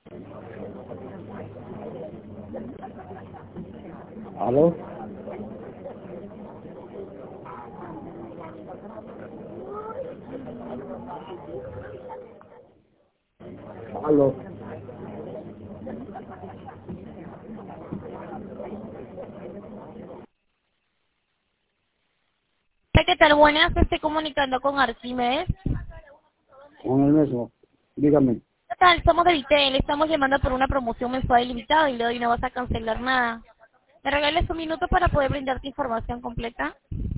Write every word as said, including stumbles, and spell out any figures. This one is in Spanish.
¿Aló? ¿Aló? Hola, ¿qué tal? Buenas, me estoy comunicando con Arquímedes. Con el mismo. Dígame. ¿Qué tal? Somos de Vitel, estamos llamando por una promoción mensual ilimitada y le doy no vas a cancelar nada. ¿Me regalas un minuto para poder brindarte información completa?